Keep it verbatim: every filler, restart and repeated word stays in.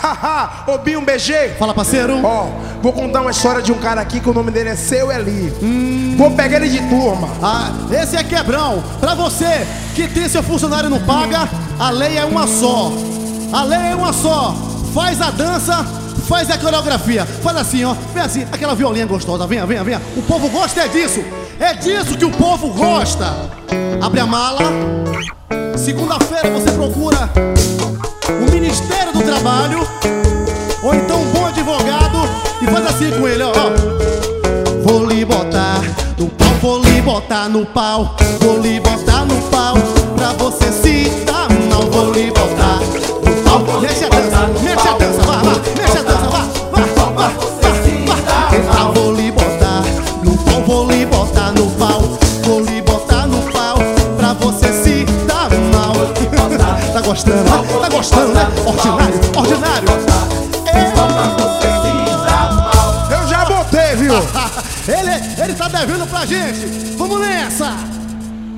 Haha, ô Binho B G. Fala, parceiro. Ó, vou contar uma história de um cara aqui que o nome dele é Seu Eli. Hum. Vou pegar ele de turma. Ah, esse é quebrão. Pra você que tem seu funcionário não paga, a lei é uma só. A lei é uma só. Faz a dança, faz a coreografia. Faz assim, ó. Vem assim, aquela violinha gostosa. Venha, venha, venha. O povo gosta é disso. É disso que o povo gosta. Abre a mala. Segunda-feira você procura o Ministério do Trabalho ou então um bom advogado e faz assim com ele, ó. Vou lhe botar no pau, vou lhe botar no pau, vou lhe botar no pau, pra você se dar mal. Vou lhe botar no pau, mexe a dança, mexe a dança, vá, vá, mexe a dança, vá, vá, vá, vá, vá. Então vou lhe botar no pau, vou lhe botar no pau, vou lhe botar no pau, pra você se dar mal. Tá gostando, né? Tá gostando, né? Ordinário, ordinário. Eu já botei, viu? Ele, ele tá devendo pra gente. Vamos nessa!